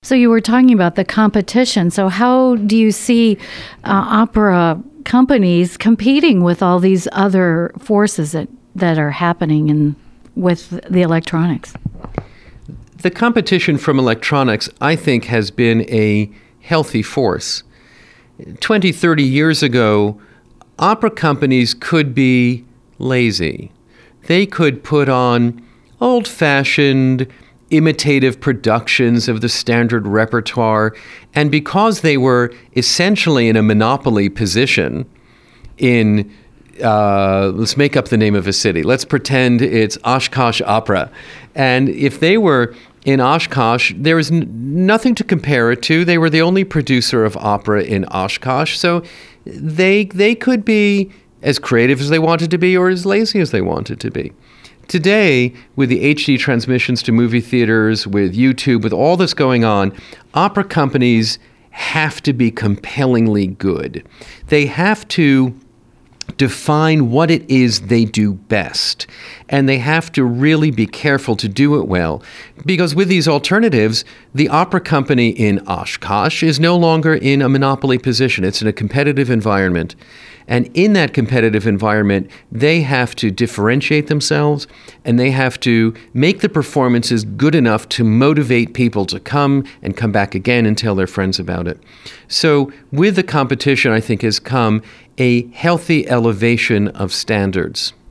So you were talking about the competition. So how do you see opera companies competing with all these other forces that are happening with the electronics? The competition from electronics, I think, has been a healthy force. 20, 30 years ago, opera companies could be lazy. They could put on old-fashioned, imitative productions of the standard repertoire, and because they were essentially in a monopoly position in, let's make up the name of a city. Let's pretend it's Oshkosh Opera. And if they were in Oshkosh, there was nothing to compare it to. They were the only producer of opera in Oshkosh, so they could be as creative as they wanted to be or as lazy as they wanted to be. Today, with the HD transmissions to movie theaters, with YouTube, with all this going on, opera companies have to be compellingly good. They have to define what it is they do best. And they have to really be careful to do it well. Because with these alternatives, the opera company in Oshkosh is no longer in a monopoly position. It's in a competitive environment. And in that competitive environment, they have to differentiate themselves and they have to make the performances good enough to motivate people to come and come back again and tell their friends about it. So with the competition, I think, has come a healthy elevation of standards.